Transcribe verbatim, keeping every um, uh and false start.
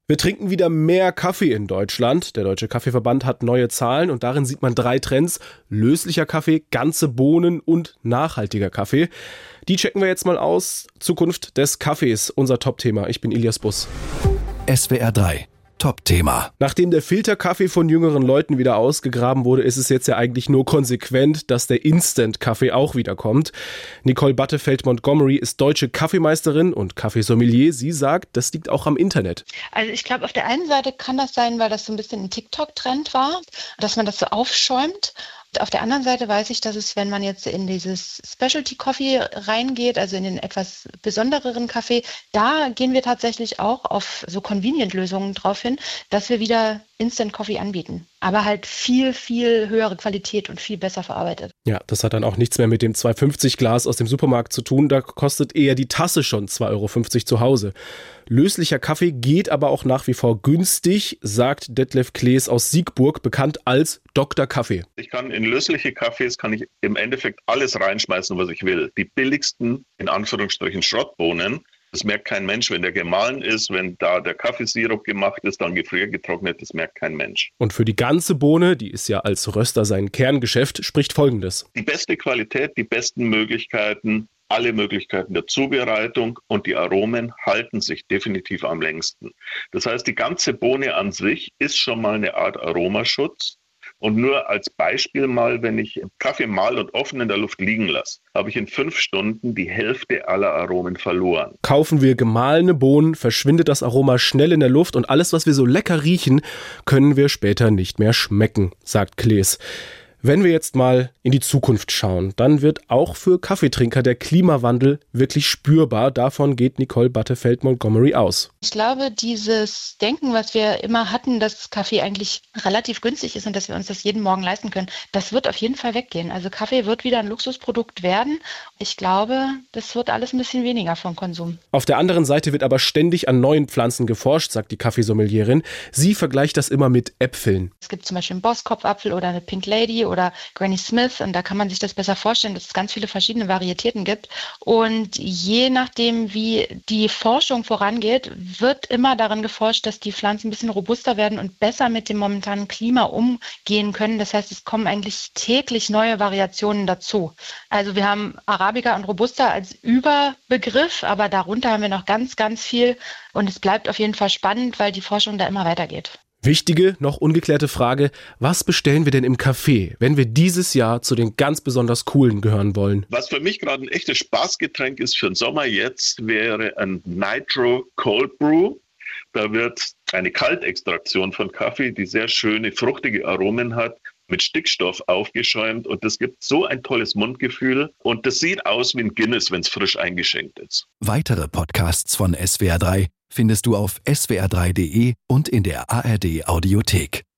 Wir trinken wieder mehr Kaffee in Deutschland. Der Deutsche Kaffeeverband hat neue Zahlen und darin sieht man drei Trends: löslicher Kaffee, ganze Bohnen und nachhaltiger Kaffee. Die checken wir jetzt mal aus. Zukunft des Kaffees, unser Top-Thema. Ich bin Ilias Bus. S W R drei. Top-Thema. Nachdem der Filterkaffee von jüngeren Leuten wieder ausgegraben wurde, ist es jetzt ja eigentlich nur konsequent, dass der Instant-Kaffee auch wieder kommt. Nicole Battefeld-Montgomery ist deutsche Kaffeemeisterin und Kaffeesommelier. Sie sagt, das liegt auch am Internet. Also ich glaube, auf der einen Seite kann das sein, weil das so ein bisschen ein TikTok-Trend war, dass man das so aufschäumt. Auf der anderen Seite weiß ich, dass es, wenn man jetzt in dieses Specialty Coffee reingeht, also in den etwas besondereren Kaffee, da gehen wir tatsächlich auch auf so Convenient-Lösungen drauf hin, dass wir wieder Instant Coffee anbieten. Aber halt viel, viel höhere Qualität und viel besser verarbeitet. Ja, das hat dann auch nichts mehr mit dem zwei fünfzig Glas aus dem Supermarkt zu tun. Da kostet eher die Tasse schon zwei Euro fünfzig zu Hause. Löslicher Kaffee geht aber auch nach wie vor günstig, sagt Detlef Klees aus Siegburg, bekannt als Doktor Kaffee. Ich kann in lösliche Kaffees kann ich im Endeffekt alles reinschmeißen, was ich will. Die billigsten, in Anführungsstrichen, Schrottbohnen. Das merkt kein Mensch, wenn der gemahlen ist, wenn da der Kaffeesirup gemacht ist, dann gefriergetrocknet, das merkt kein Mensch. Und für die ganze Bohne, die ist ja als Röster sein Kerngeschäft, spricht Folgendes: Die beste Qualität, die besten Möglichkeiten, alle Möglichkeiten der Zubereitung und die Aromen halten sich definitiv am längsten. Das heißt, die ganze Bohne an sich ist schon mal eine Art Aromaschutz. Und nur als Beispiel mal, wenn ich Kaffee mal und offen in der Luft liegen lasse, habe ich in fünf Stunden die Hälfte aller Aromen verloren. Kaufen wir gemahlene Bohnen, verschwindet das Aroma schnell in der Luft und alles, was wir so lecker riechen, können wir später nicht mehr schmecken, sagt Klees. Wenn wir jetzt mal in die Zukunft schauen, dann wird auch für Kaffeetrinker der Klimawandel wirklich spürbar. Davon geht Nicole Battefeld-Montgomery aus. Ich glaube, dieses Denken, was wir immer hatten, dass Kaffee eigentlich relativ günstig ist und dass wir uns das jeden Morgen leisten können, das wird auf jeden Fall weggehen. Also Kaffee wird wieder ein Luxusprodukt werden. Ich glaube, das wird alles ein bisschen weniger vom Konsum. Auf der anderen Seite wird aber ständig an neuen Pflanzen geforscht, sagt die Kaffeesommelierin. Sie vergleicht das immer mit Äpfeln. Es gibt zum Beispiel einen Bosskopfapfel oder eine Pink Lady oder Granny Smith, und da kann man sich das besser vorstellen, dass es ganz viele verschiedene Varietäten gibt. Und je nachdem, wie die Forschung vorangeht, wird immer daran geforscht, dass die Pflanzen ein bisschen robuster werden und besser mit dem momentanen Klima umgehen können. Das heißt, es kommen eigentlich täglich neue Variationen dazu. Also wir haben Arabica und Robusta als Überbegriff, aber darunter haben wir noch ganz, ganz viel. Und es bleibt auf jeden Fall spannend, weil die Forschung da immer weitergeht. Wichtige, noch ungeklärte Frage: Was bestellen wir denn im Café, wenn wir dieses Jahr zu den ganz besonders coolen gehören wollen? Was für mich gerade ein echtes Spaßgetränk ist für den Sommer jetzt, wäre ein Nitro Cold Brew. Da wird eine Kaltextraktion von Kaffee, die sehr schöne, fruchtige Aromen hat, mit Stickstoff aufgeschäumt, und das gibt so ein tolles Mundgefühl und das sieht aus wie ein Guinness, wenn es frisch eingeschenkt ist. Weitere Podcasts von S W R drei findest du auf S W R drei Punkt de und in der A R D Audiothek.